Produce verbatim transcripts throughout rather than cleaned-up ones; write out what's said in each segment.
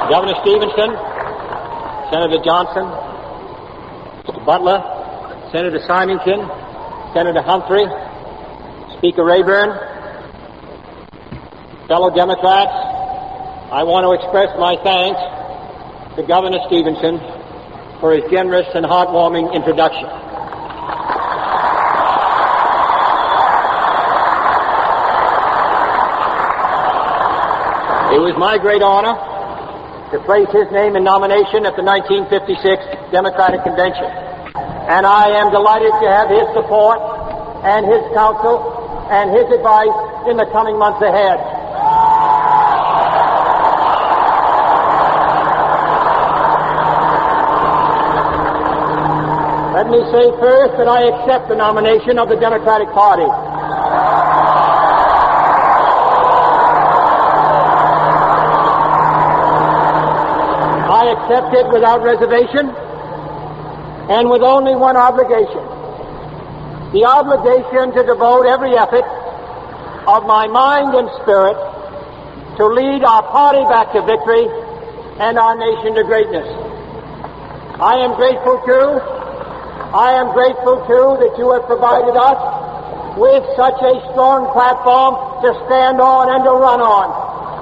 Governor Stevenson, Senator Johnson, Mister Butler, Senator Symington, Senator Humphrey, Speaker Rayburn, fellow Democrats, I want to express my thanks to Governor Stevenson for his generous and heartwarming introduction. It was my great honor to place his name in nomination at the nineteen fifty-six Democratic Convention. And I am delighted to have his support and his counsel and his advice in the coming months ahead. Let me say first that I accept the nomination of the Democratic Party. I accept it without reservation and with only one obligation. The obligation to devote every effort of my mind and spirit to lead our party back to victory and our nation to greatness. I am grateful too, I am grateful too that you have provided us with such a strong platform to stand on and to run on.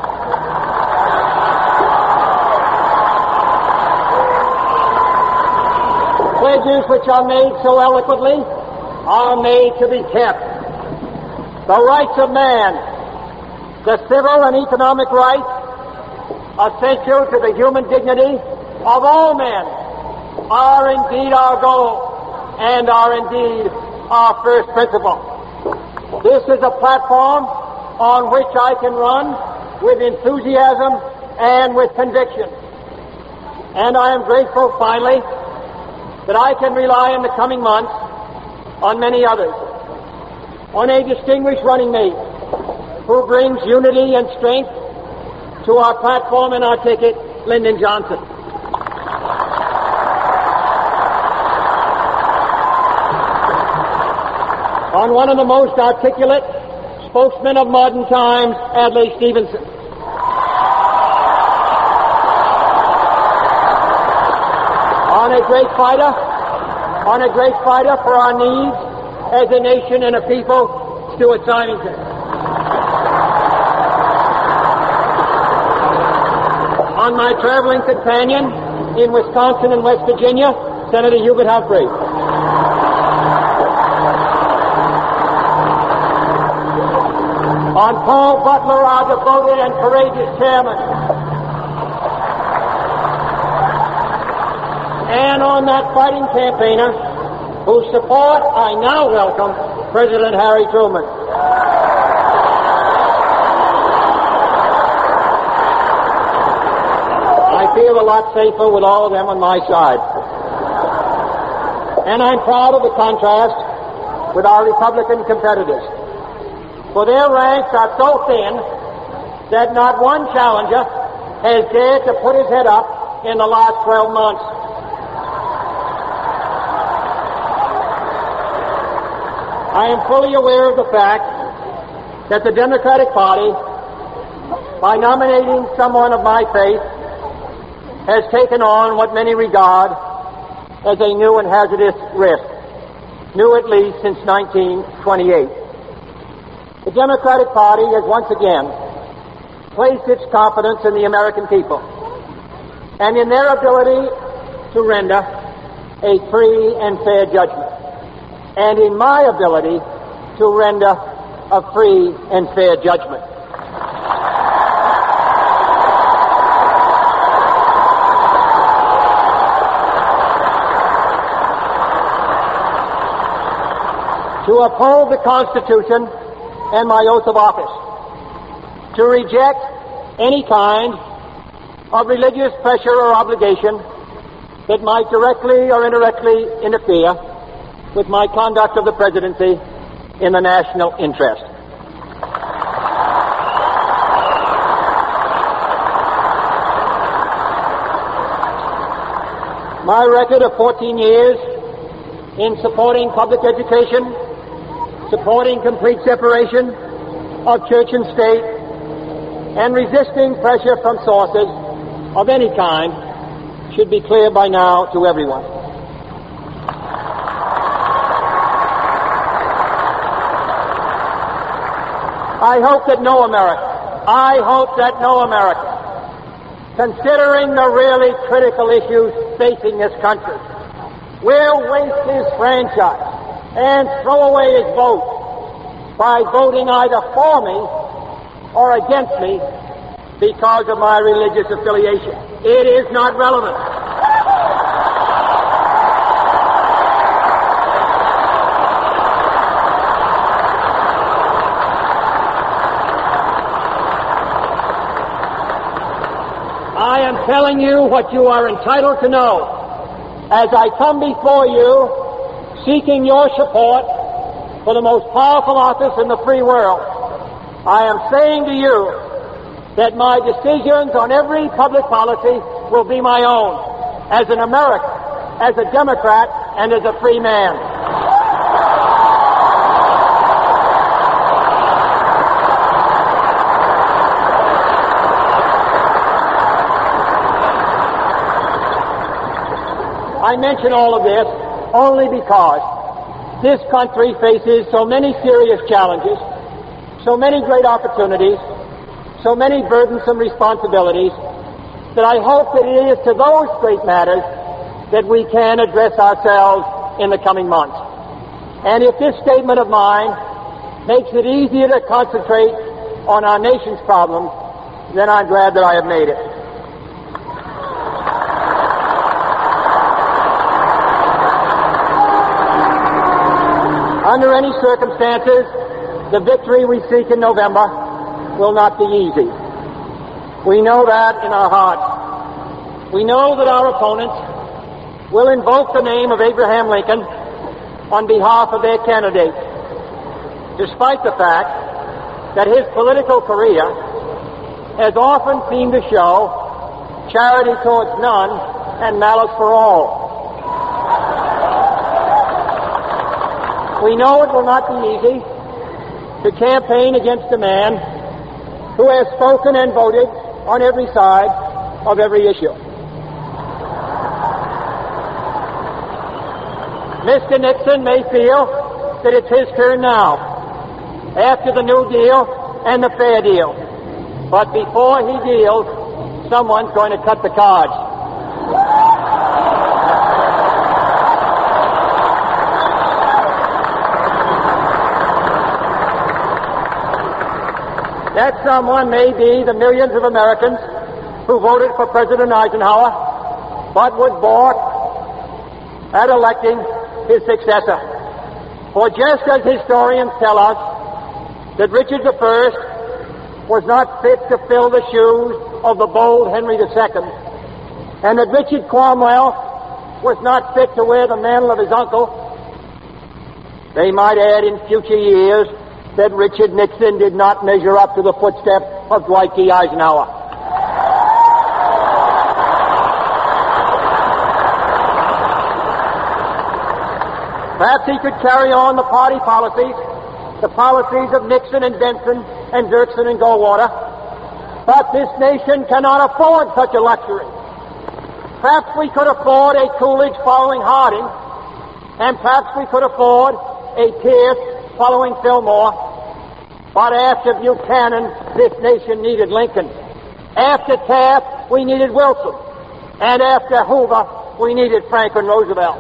Pledges which are made so eloquently are made to be kept. The rights of man, the civil and economic rights, essential to the human dignity of all men, are indeed our goal and are indeed our first principle. This is a platform on which I can run with enthusiasm and with conviction. And I am grateful, finally, that I can rely in the coming months on many others, on a distinguished running mate who brings unity and strength to our platform and our ticket, Lyndon Johnson. On one of the most articulate spokesmen of modern times, Adlai Stevenson. On a great fighter, on a great fighter for our needs as a nation and a people, Stuart Symington. On my traveling companion in Wisconsin and West Virginia, Senator Hubert Humphrey. On Paul Butler, our devoted and courageous chairman. And on that fighting campaigner whose support I now welcome, President Harry Truman. I feel a lot safer with all of them on my side. And I'm proud of the contrast with our Republican competitors. For their ranks are so thin that not one challenger has dared to put his head up in the last twelve months. I am fully aware of the fact that the Democratic Party, by nominating someone of my faith, has taken on what many regard as a new and hazardous risk, new at least since nineteen twenty-eight. The Democratic Party has once again placed its confidence in the American people and in their ability to render a free and fair judgment, and in my ability to render a free and fair judgment. To uphold the Constitution and my oath of office, to reject any kind of religious pressure or obligation that might directly or indirectly interfere with my conduct of the presidency in the national interest. My record of fourteen years in supporting public education, supporting complete separation of church and state, and resisting pressure from sources of any kind should be clear by now to everyone. I hope that no American, I hope that no American, considering the really critical issues facing this country, will waste his franchise and throw away his vote by voting either for me or against me because of my religious affiliation. It is not relevant. I am telling you what you are entitled to know as I come before you seeking your support for the most powerful office in the free world. I am saying to you that my decisions on every public policy will be my own as an American, as a Democrat, and as a free man. I mention all of this only because this country faces so many serious challenges, so many great opportunities, so many burdensome responsibilities, that I hope that it is to those great matters that we can address ourselves in the coming months. And if this statement of mine makes it easier to concentrate on our nation's problems, then I'm glad that I have made it. Under any circumstances, the victory we seek in November will not be easy. We know that in our hearts. We know that our opponents will invoke the name of Abraham Lincoln on behalf of their candidate, despite the fact that his political career has often seemed to show charity towards none and malice for all. We know it will not be easy to campaign against a man who has spoken and voted on every side of every issue. Mister Nixon may feel that it's his turn now, after the New Deal and the Fair Deal. But before he deals, someone's going to cut the cards. That someone may be the millions of Americans who voted for President Eisenhower, but would balk at electing his successor. For just as historians tell us that Richard the First was not fit to fill the shoes of the bold Henry the Second, and that Richard Cromwell was not fit to wear the mantle of his uncle, they might add in future years that Richard Nixon did not measure up to the footsteps of Dwight D. Eisenhower. Perhaps he could carry on the party policies, the policies of Nixon and Benson and Dirksen and Goldwater, but this nation cannot afford such a luxury. Perhaps we could afford a Coolidge following Harding, and perhaps we could afford a Pierce following Fillmore. But after Buchanan, this nation needed Lincoln. After Taft, we needed Wilson. And after Hoover, we needed Franklin Roosevelt.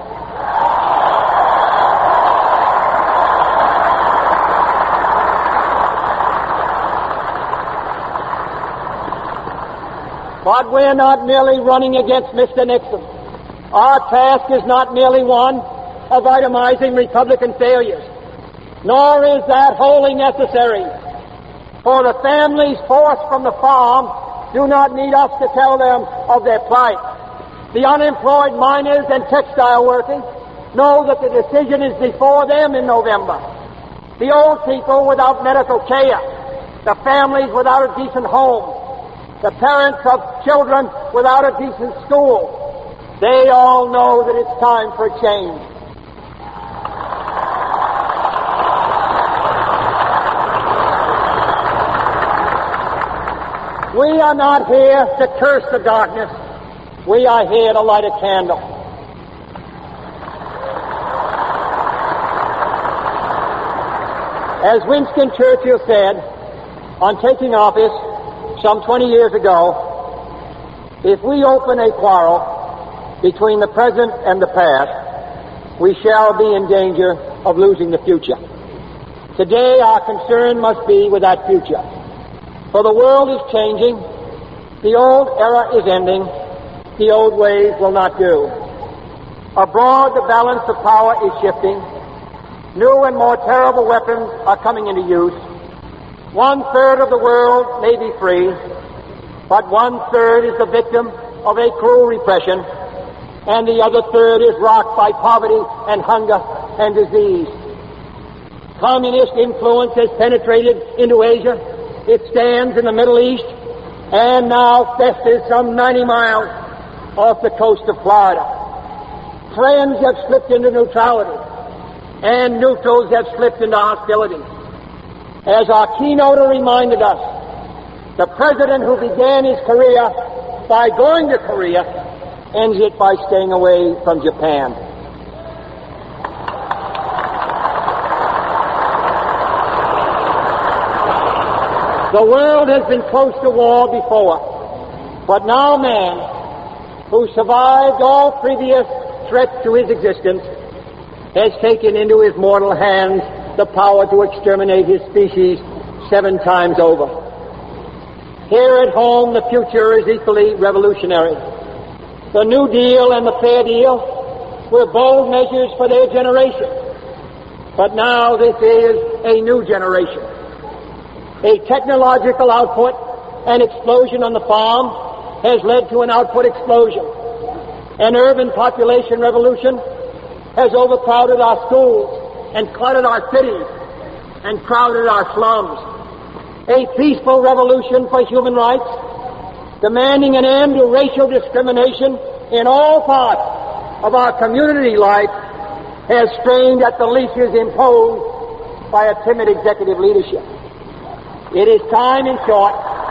But we're not merely running against Mister Nixon. Our task is not merely one of itemizing Republican failures, nor is that wholly necessary. For the families forced from the farm do not need us to tell them of their plight. The unemployed miners and textile workers know that the decision is before them in November. The old people without medical care, the families without a decent home, the parents of children without a decent school, they all know that it's time for a change. We are not here to curse the darkness. We are here to light a candle. As Winston Churchill said on taking office some twenty years ago, if we open a quarrel between the present and the past, we shall be in danger of losing the future. Today our concern must be with that future. For the world is changing, the old era is ending, the old ways will not do. Abroad the balance of power is shifting, new and more terrible weapons are coming into use. One third of the world may be free, but one third is the victim of a cruel repression, and the other third is rocked by poverty and hunger and disease. Communist influence has penetrated into Asia. It stands in the Middle East and now festers some ninety miles off the coast of Florida. Friends have slipped into neutrality, and neutrals have slipped into hostility. As our keynoter reminded us, the president who began his career by going to Korea ends it by staying away from Japan. The world has been close to war before, but now man, who survived all previous threats to his existence, has taken into his mortal hands the power to exterminate his species seven times over. Here at home, the future is equally revolutionary. The New Deal and the Fair Deal were bold measures for their generation, but now this is a new generation. A technological output and explosion on the farm has led to an output explosion. An urban population revolution has overcrowded our schools and cluttered our cities and crowded our slums. A peaceful revolution for human rights, demanding an end to racial discrimination in all parts of our community life, has strained at the leashes imposed by a timid executive leadership. It is time, in short,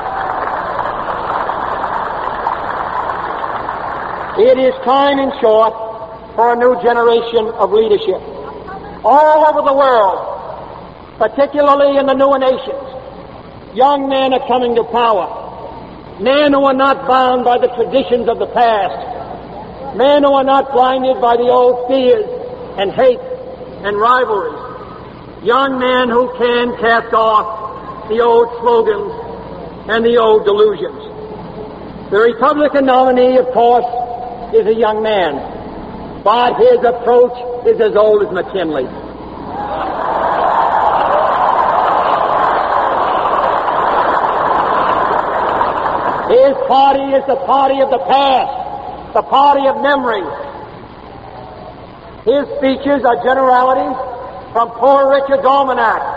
it is time, in short, for a new generation of leadership. All over the world, particularly in the newer nations, young men are coming to power. Men who are not bound by the traditions of the past. Men who are not blinded by the old fears and hate and rivalries. Young men who can cast off the old slogans and the old delusions. The Republican nominee, of course, is a young man, but his approach is as old as McKinley. His party is the party of the past, the party of memory. His speeches are generalities from Poor Richard's Almanac.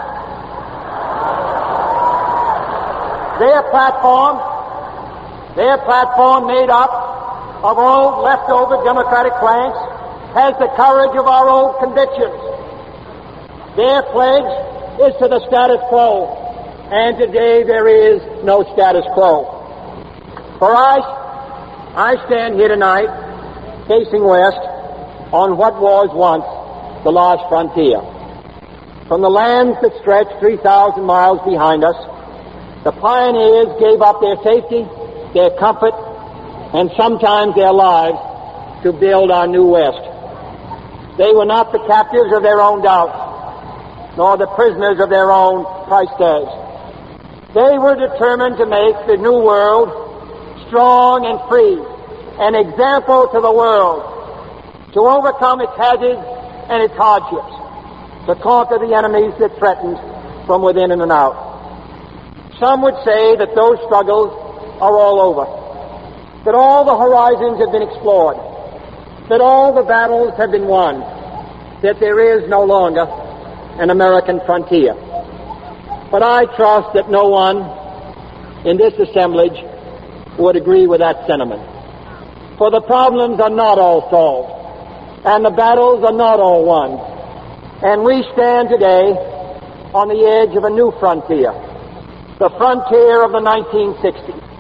Their platform, their platform made up of old leftover Democratic planks, has the courage of our old convictions. Their pledge is to the status quo, and today there is no status quo. For I, I stand here tonight, facing west, on what was once the lost frontier. From the lands that stretch three thousand miles behind us, the pioneers gave up their safety, their comfort, and sometimes their lives to build our new West. They were not the captives of their own doubts, nor the prisoners of their own price tags. They were determined to make the new world strong and free, an example to the world, to overcome its hazards and its hardships, to conquer the enemies that threatened from within and out. Some would say that those struggles are all over, that all the horizons have been explored, that all the battles have been won, that there is no longer an American frontier. But I trust that no one in this assemblage would agree with that sentiment. For the problems are not all solved, and the battles are not all won. And we stand today on the edge of a new frontier, the frontier of the nineteen sixties.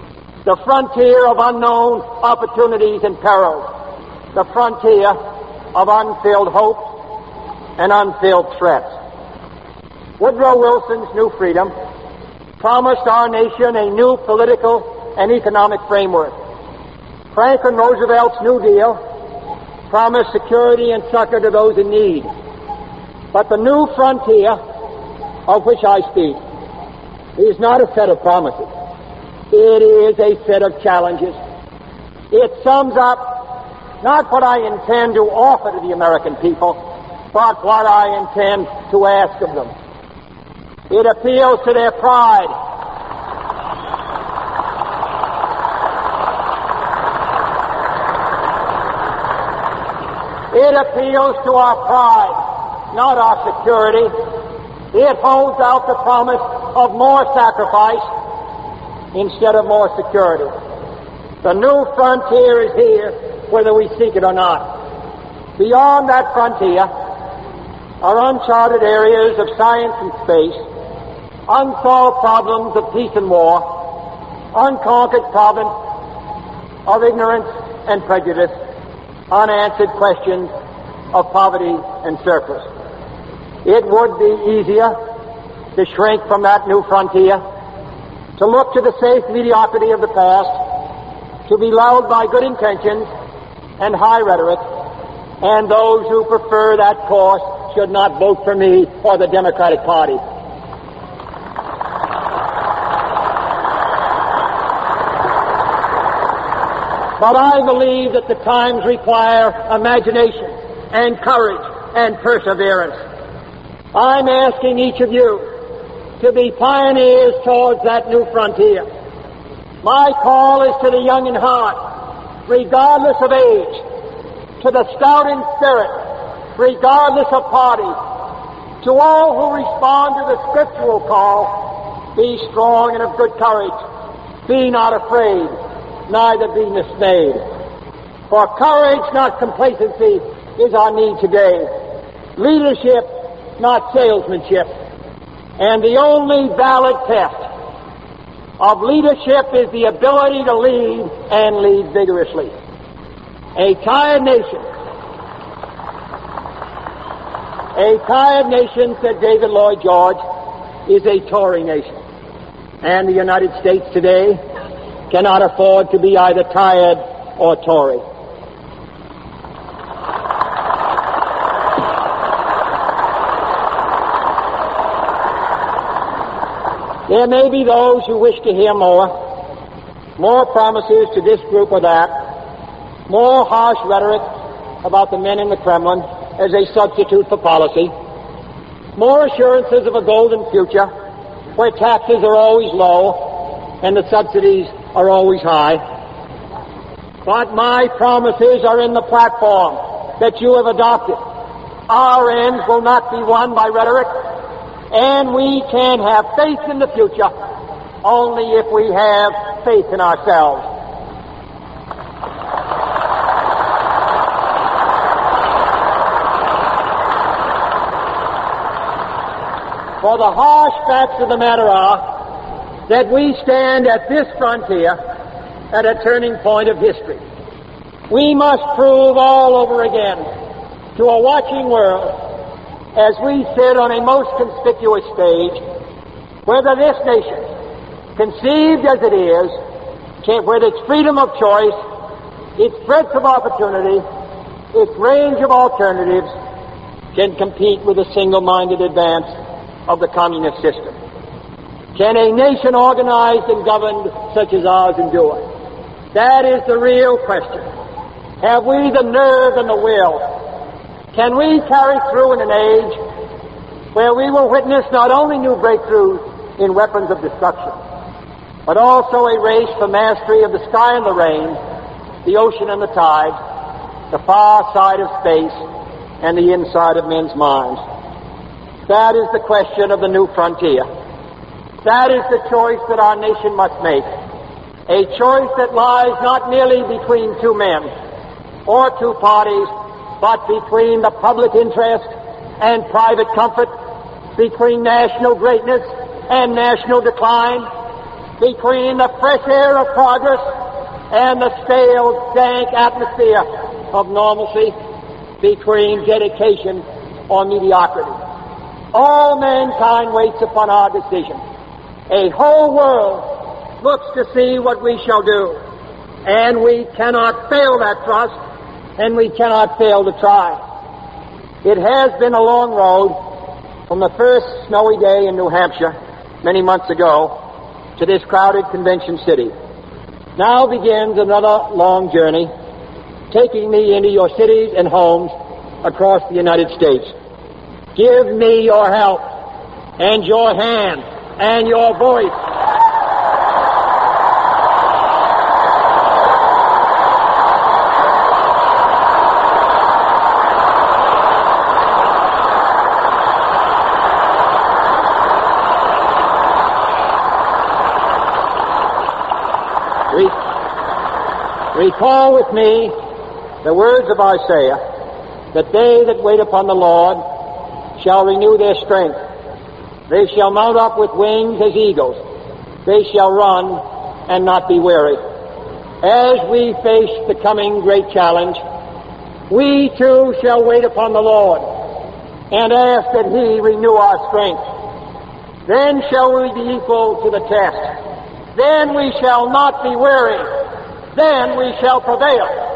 the frontier of unknown opportunities and perils, the frontier of unfilled hopes and unfilled threats. Woodrow Wilson's New Freedom promised our nation a new political and economic framework. Franklin Roosevelt's New Deal promised security and succor to those in need. But the new frontier of which I speak is not a set of promises. It is a set of challenges. It sums up not what I intend to offer to the American people, but what I intend to ask of them. It appeals to their pride. It appeals to our pride, not our security. It holds out the promise of more sacrifice instead of more security. The new frontier is here, whether we seek it or not. Beyond that frontier are uncharted areas of science and space, unsolved problems of peace and war, unconquered problems of ignorance and prejudice, unanswered questions of poverty and surplus. It would be easier to shrink from that new frontier, to look to the safe mediocrity of the past, to be lulled by good intentions and high rhetoric, and those who prefer that course should not vote for me or the Democratic Party. But I believe that the times require imagination and courage and perseverance. I'm asking each of you to be pioneers towards that new frontier. My call is to the young in heart, regardless of age, to the stout in spirit, regardless of party, to all who respond to the scriptural call, be strong and of good courage, be not afraid, neither be dismayed. For courage, not complacency, is our need today. Leadership, not salesmanship. And the only valid test of leadership is the ability to lead and lead vigorously. A tired nation, a tired nation, said David Lloyd George, is a Tory nation. And the United States today cannot afford to be either tired or Tory. There may be those who wish to hear more, more promises to this group or that, more harsh rhetoric about the men in the Kremlin as a substitute for policy, more assurances of a golden future where taxes are always low and the subsidies are always high. But my promises are in the platform that you have adopted. Our ends will not be won by rhetoric, and we can have faith in the future only if we have faith in ourselves. For the harsh facts of the matter are that we stand at this frontier at a turning point of history. We must prove all over again to a watching world, as we sit on a most conspicuous stage, whether this nation, conceived as it is, can, with its freedom of choice, its breadth of opportunity, its range of alternatives, can compete with the single-minded advance of the communist system. Can a nation organized and governed such as ours endure? That is the real question. Have we the nerve and the will? Can we carry through in an age where we will witness not only new breakthroughs in weapons of destruction, but also a race for mastery of the sky and the rain, the ocean and the tide, the far side of space, and the inside of men's minds? That is the question of the new frontier. That is the choice that our nation must make. A choice that lies not merely between two men or two parties, but between the public interest and private comfort, between national greatness and national decline, between the fresh air of progress and the stale, dank atmosphere of normalcy, between dedication or mediocrity. All mankind waits upon our decision. A whole world looks to see what we shall do, and we cannot fail that trust, and we cannot fail to try. It has been a long road from the first snowy day in New Hampshire many months ago to this crowded convention city. Now begins another long journey, taking me into your cities and homes across the United States. Give me your help and your hand and your voice. Recall with me the words of Isaiah, that they that wait upon the Lord shall renew their strength. They shall mount up with wings as eagles. They shall run and not be weary. As we face the coming great challenge, we too shall wait upon the Lord and ask that He renew our strength. Then shall we be equal to the test. Then we shall not be weary. Then we shall prevail.